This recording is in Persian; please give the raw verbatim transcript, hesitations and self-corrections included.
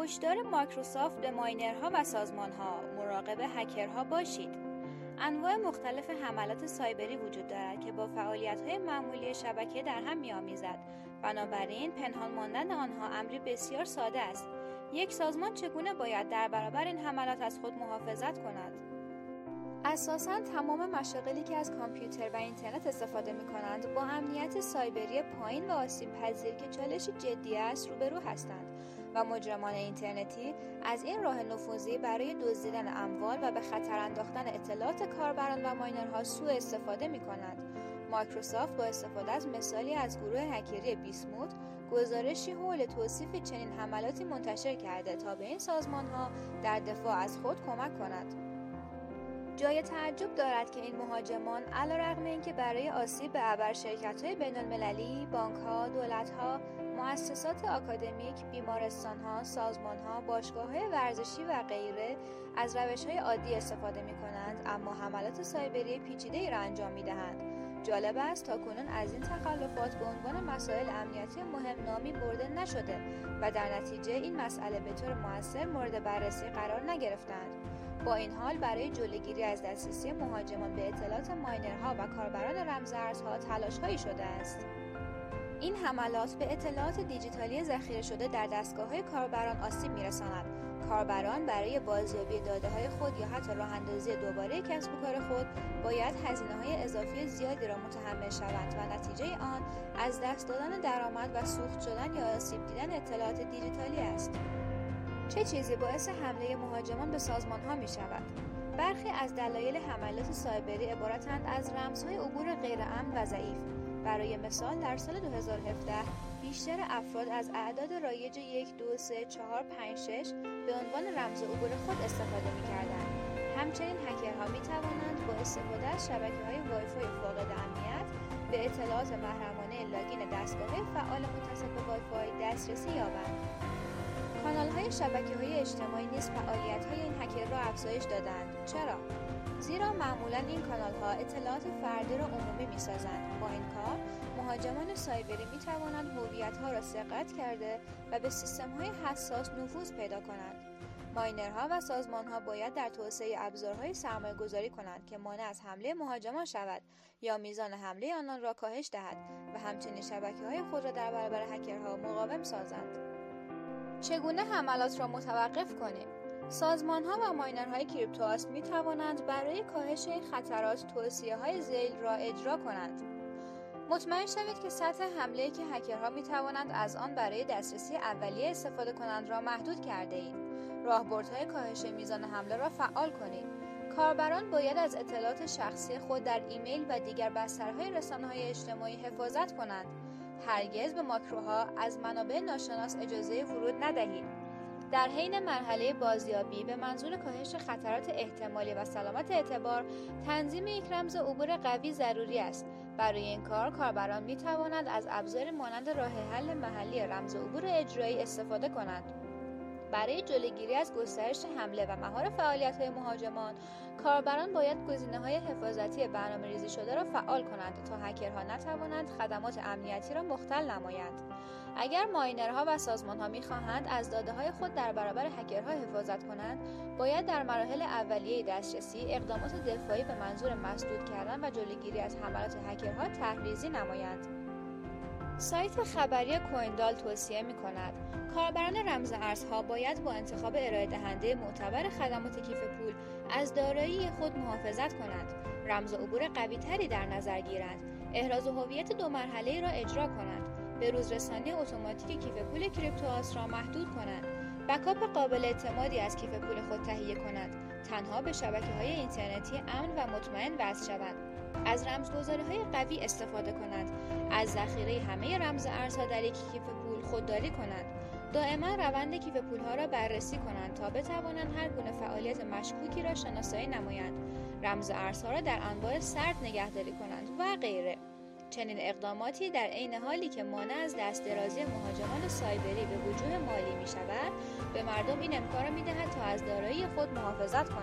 هشدار مایکروسافت به ماینرها و سازمانها: مراقب هکرها باشید. انواع مختلف حملات سایبری وجود دارد که با فعالیت‌های معمولی شبکه در هم می‌آمیزد. بنابراین پنهان ماندن آنها امری بسیار ساده است. یک سازمان چگونه باید در برابر این حملات از خود محافظت کند؟ اساساً تمام مشاغلی که از کامپیوتر و اینترنت استفاده می‌کنند با امنیت سایبری پایین و آسیب‌پذیر که چالشی جدی است روبرو هستند و مجرمان اینترنتی از این راه نفوذی برای دزدیدن اموال و به خطر انداختن اطلاعات کاربران و ماینرها سوء استفاده می‌کنند. مایکروسافت با استفاده از مثالی از گروه هکری بیسموت گزارشی حول توصیف چنین حملاتی منتشر کرده تا به این سازمان‌ها در دفاع از خود کمک کند. جای تعجب دارد که این مهاجمان علیرغم اینکه برای آسیب به ابر شرکت‌های بین‌المللی، بانک‌ها، دولت‌ها، مؤسسات آکادمیک، بیمارستان‌ها، سازمان‌ها، باشگاه‌های ورزشی و غیره از روش‌های عادی استفاده می‌کنند، اما حملات سایبری پیچیده‌ای را انجام می‌دهند. جالب است تاکنون از این تخلفات به عنوان مسائل امنیتی مهم نامی برده نشده و در نتیجه این مسئله به طور مؤثر مورد بررسی قرار نگرفتند. با این حال برای جلوگیری از دسترسی مهاجمان به اطلاعات ماینرها و کاربران رمزارزها تلاش‌هایی شده است. این حملات به اطلاعات دیجیتالی ذخیره شده در دستگاه‌های کاربران آسیب می‌رساند. کاربران برای بازیابی داده‌های خود یا حتی راه‌اندازی دوباره کسب و کار خود باید هزینه‌های اضافی زیادی را متحمل شوند و نتیجه آن از دست دادن درآمد و سوخت شدن یا آسیب دیدن اطلاعات دیجیتالی است. چه چیزی باعث حمله مهاجمان به سازمان‌ها می‌شود؟ برخی از دلایل حملات سایبری عبارتند از رمزهای عبور غیرامن و ضعیف. برای مثال در سال دو هزار و هفده بیشتر افراد از اعداد رایج یک، دو، سه، چهار، پنج، شش به عنوان رمز عبور خود استفاده می‌کردند. همچنین هکرها می‌توانند با استفاده از شبکه‌های وایفای فاقد امنیت به اطلاعات محرمانه لاگین دستگاه‌های فعال متصل به وایفای دسترسی یابند. کانال‌های شبکه‌های اجتماعی نیز فعالیت‌های این هکر را افزایش دادند. چرا؟ زیرا معمولاً این کانال‌ها اطلاعات فردی را عمومی می‌سازند. با این کار، مهاجمان سایبری می‌توانند هویت‌ها را سرقت کرده و به سیستم‌های حساس نفوذ پیدا کنند. ماینرها و سازمان‌ها باید در توسعه ابزارهای سرمایه‌گذاری کنند که مانع از حمله مهاجمان شود یا میزان حمله آنان را کاهش دهد و همچنین شبکه‌های خود را در برابر هکرها مقاوم سازند. چگونه حملات را متوقف کنیم؟ سازمان‌ها و ماینرهای کریپتواست می توانند برای کاهش این خطرات توصیه‌های ذیل را اجرا کنند. مطمئن شوید که سطح حمله‌ای که هکرها می توانند از آن برای دسترسی اولیه استفاده کنند را محدود کرده اید. راهبردهای کاهش میزان حمله را فعال کنید. کاربران باید از اطلاعات شخصی خود در ایمیل و دیگر بسترهای رسانه‌های اجتماعی حفاظت کنند. هرگز به ماکروها از منابع ناشناس اجازه ورود ندهید. در حین مرحله بازیابی به منظور کاهش خطرات احتمالی و سلامت اعتبار، تنظیم یک رمز عبور قوی ضروری است. برای این کار کاربران می توانند از ابزار مانند راه حل محلی رمز عبور اجرایی استفاده کنند. برای جلوگیری از گسترش حمله و مهار فعالیت‌های مهاجمان، کاربران باید گزینه‌های حفاظتی برنامه‌ریزی شده را فعال کنند تا هکرها نتوانند خدمات امنیتی را مختل نمایند. اگر ماینرها و سازمان‌ها می‌خواهند از داده‌های خود در برابر هکرها حفاظت کنند، باید در مراحل اولیه دسترسی اقدامات دفاعی به منظور مسدود کردن و جلوگیری از حملات هکرها طرح‌ریزی نمایند. سایت خبری کویندال توصیه می‌کند کاربران رمز ارزها باید با انتخاب ارائه دهنده معتبر خدمات کیف پول از دارایی خود محافظت کنند، رمز عبور قوی‌تری در نظر گیرند، احراز هویت دو مرحله‌ای را اجرا کنند، به روزرسانی اتوماتیک کیف پول کریپتواست را محدود کنند، بکاپ قابل اعتمادی از کیف پول خود تهیه کنند، تنها به شبکه‌های اینترنتی امن و مطمئن وصل شوند، از رمزگذاری‌های قوی استفاده کنند، از ذخیره همه رمز ارزها در یک کیف پول خودداری کنند، دائما روند کیف پول‌ها را بررسی کنند تا بتوانند هر گونه فعالیت مشکوکی را شناسایی نمایند، رمز ارزها را در انبار سرد نگهداری کنند و غیره. چنین اقداماتی در عین حالی که مانع از دست درازی مهاجمان سایبری به وجوه مالی می شود، به مردم این امکان را می دهد تا از دارایی خود محافظت کنند.